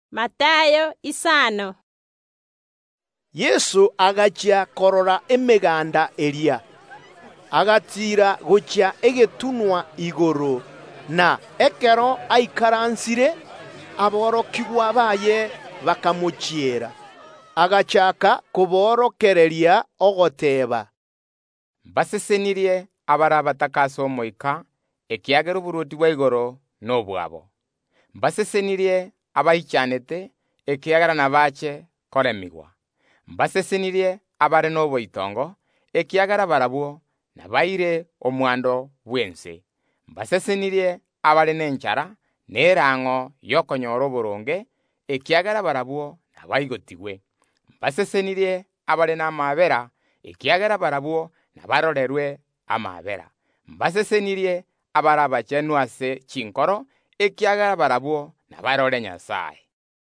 Matayo 5. Yesu agachia korora emeganda eria, agatira gochia egetunwa igoro, na ekero aikaransire aborokigwa baye bakamuchiera. Agachaka kuborokereria ogoteba, mbasesenirie abara batakasa omoika ekiagera oburuoti bwa igoro nobwabo. Mbasesenirie abaichanete ekiagera nabache koremigwa. Mbasesenirie abare noboitongo ekiagera barabwo nabaire omwando bwense. Mbasesenirie abare nenchara nerango yokonyora oboronge ekiagera barabwo nabaigotigwe. Mbasesenirie abare namabera ekiagera barabwo nabarorerwe amabera. Mbasesenirie abara abachenu ase chinkoro ekiagera barabwo nabarore Nyasaye.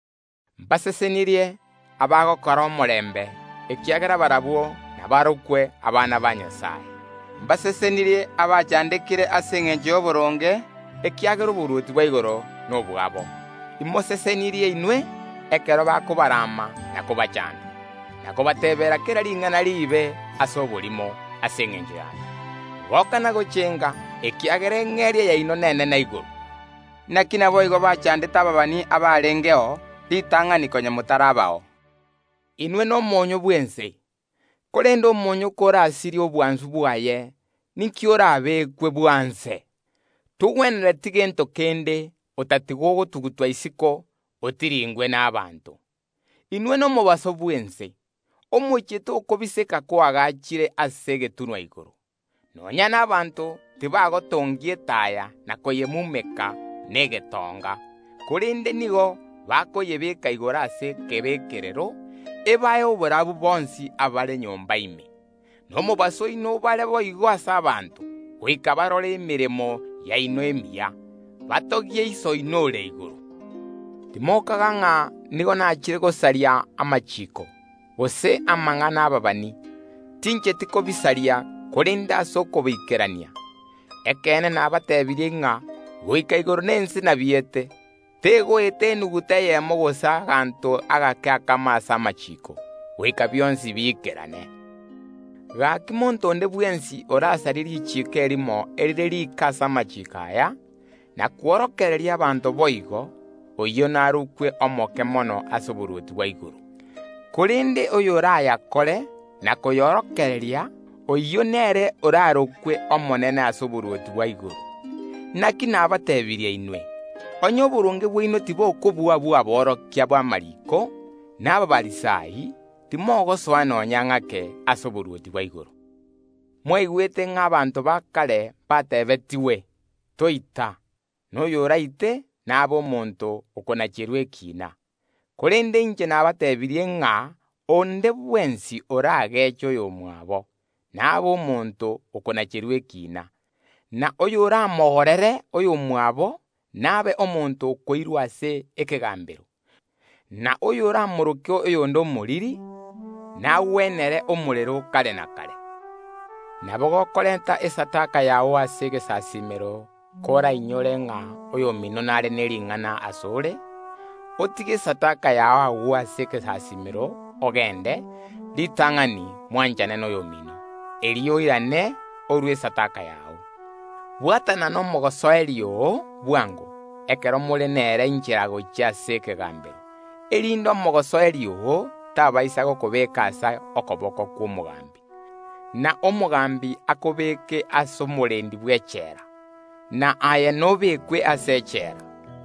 Mbasesenirie abagokora omorembe ekiagera barabwo nabarokwe abana ba Nyasaye. Mbasesenirie abachandekire ase eng'encho y'oboronge ekiagera oboruoti bwa igoro nobwabo. Imosesenirie inwe ekero bakubarama nakubachanda, nakubatebera kera ring'ana ribe ase oborimo ase eng'encho yane. Boka nagochenga ekiagera eng'eria yaino nene na igoro. Naki nabo igo bachandete ababani abarengeo ritang'ani konya mutarabao. Inwe nomonyo bwense, korende omonyo korasirie obwansu bwaye niki orabekwe bwanse. Tugwenereti gento kende otatigo ogotugutwa isiko otiringwe n'abantu. Inwe nomobaso bwense, omochete okobiseka kwagachire ase egetunwa igoro. Nonya n'abantu tibagotongia etaya nakoyemumeka negetonga, korende nigo bakoyebeka igoro ase kebekerero ebaye oborabu bonsi abare nyomba ime. Nomobaso ino bare boigo ase abantu goika barore emiremo yaino emiya, batogie iso ino ore igoro. Timokaga ng'a nigo nachire gosaria amachiko gose amang'ana ababani, tincheti kobisaria korende ase okobikerania. Ekene nabatebirie ng'a goika igoro nense nabiete tegoete enuguta eyemo gose aganto agake akama ase amachiko goika bionsi bikerane. Gaki monto onde bwensi orasari richiko erimo erire rika ase amachiko aya nakworokereria abanto boigo, oyio narukwe omoke mono ase oboruoti bwa igoro. Korende oyo orayakore nakoyorokereria, oyio nere orarokwe omonene ase oboruoti bwa igoro. Naki nabatebirie inwe, onye oboronge bwaino tibokobua borokia bwa mariko naba barisai timogosoa nonya ng'ake ase oboruoti bwa igoro. Mwaigwete ng'abanto bakare batebetiwe toita, noyo oraite naba omonto okonachirwa ekina. Korende inche nabatebirie ng'a onde bwensi oragecha oyo mwabo naba omonto okonachirwa ekina, na oyo oramogorere oyo mwabo nabe omonto okoirwa ase ekegambero, na oyo oramoroke oyonde omoriri nawenere omorero kare na kare. Nabo gokorenta esataka yago ase egesasimero kora inyore ng'a oyo omino nare nering'ana asore, otige esataka yago agwo ase egesasimero ogende ritang'ani mwanchane na oyo omino, erio oirane orwe esataka yago. Bwatana nomogosoeri oo bwango ekero more nere inchera gochia ase ekegambero, erinde omogosoeri oo tabaisa gokobeka ase okoboko kwa omogambi, na omogambi akobeke ase omorendi bwa echera, na aye nobekwe ase echera.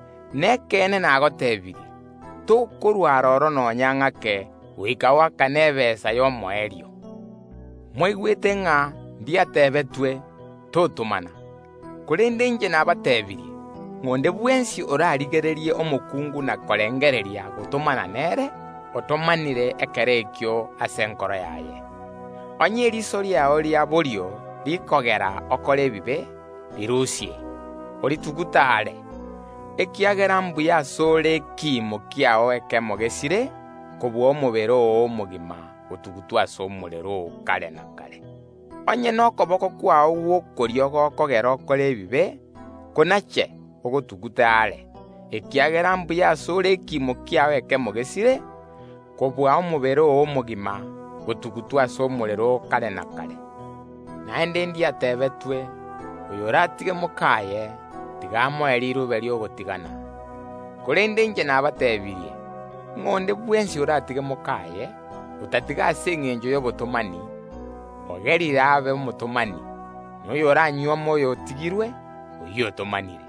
Nekene nagotebirie tokorwa roro nonya ng'ake goika wakana ebesa y'omoerio. Mwaigwete ng'a ndiatebetwe totomana, korende inche nabatebirie ng'onde bwensi orarigererie omokungu na korengereria gotomana nere, otomanire ekero ekio ase enkoro yaye. Onye eriso riao ria borio rikogera okore ebibe rirusie, oritugutare ekiagera mbuya asore ekimo kiao ekemo gesire kobua omobere oo omogima gotugutwa ase omorero kare na kare. Onye nokoboko kwao gwokoria gokogera okore ebibe konache ogotugutare ekiagera mbuya asore ekimo kiawe kemogesire kobwa omubere omogima gotugutu ase omorero kare na kare. Naende ndiatebetwe oyo oratige mokaye tigamoeri irobe riogotigana. Korende inche nabatebirie ng'onde bwensi oratige mokaye otatiga ase eng'encho ya obotomani ogerire abe omotomani noyo oranyuoma oyo otigirwe oyo otomanire.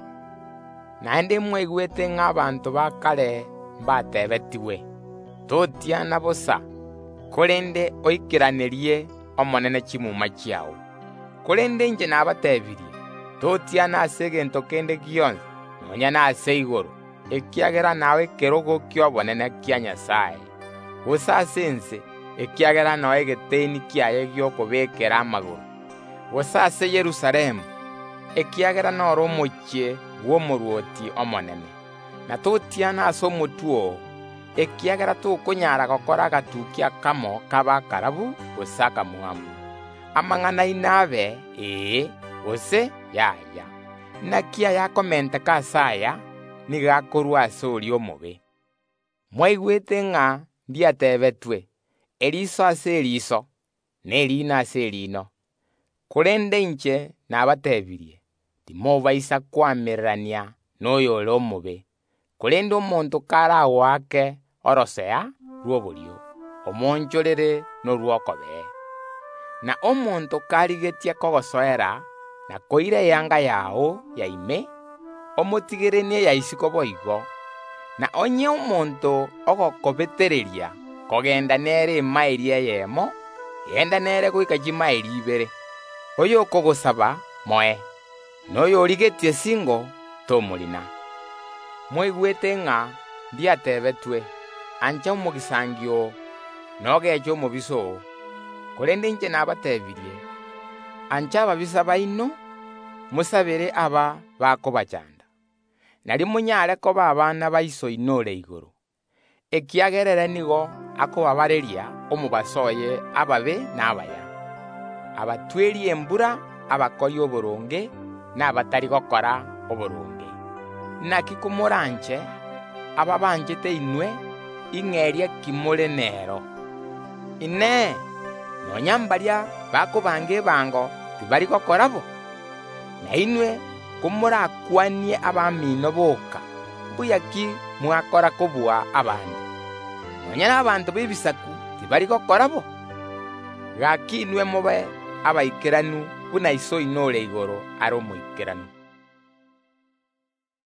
Naende mwaigwete ng'a abanto ba kare mbatebetiwe totiana bosa korende oikeranerie omonene chimuma chiao. Korende inche nabatebirie totiana ase egento kende gionsi nonya nase igoro ekiagera nawe kerogo kia obonene kia Nyasaye gose ase ense ekiagera nawe egeteni kiaye giokobekera amagoro gose ase Yerusalemu ekiagera noro omochie bw'omoruoti omonene. Na totiana ase omotuo ekiagera tokonyara gokora agatukia kamo kaba karabu gose akamwamu amang'ana inabe gose yaya nakia yakomenteka ase aya nigakorwa ase oria omobe. Mwaigwete ng'a ndiatebetwe eriso ase eriso na erino ase erino. Korende inche nabatebirie timobaisa kwamererania noyo ore omobe. Korende omonto karago ake orosea rwoborio omonchorere norwokobee. Na omonto karigetie kogosoera na koire yanga yao yaime omotigerenie yaisiko boigo. Na onye omonto ogokobetereria kogenda nere emairi eyemo genda nere goika chimairi ibere. Oyo okogosaba moe noyo origetie singo tomorina. Mwaigwete ng'a ndiatebetwe ancha omogisangio nogecha omobiso. Korende inche nabatebirie ancha ababisa baino musabere aba bakobachanda nari monyare koba abana baiso inore igoro ekiagerere nigo akobabareria omobasoye ababe n'abaya abatweri embura abakori oboronge n'abatari gokora oboronge. Naki kumoranche ababanchete inwe ing'eria kimore nero ine nonyambaria bakobanga ebango tibari gokorabo na inwe kumorakwanie abamino boka mbuyaki mwakora kobua abandi nonya n'abantu b'ebisaku tibari gokorabo gaki inwe mobe abaikeranu buna iso inore igoro ari omoikeranu.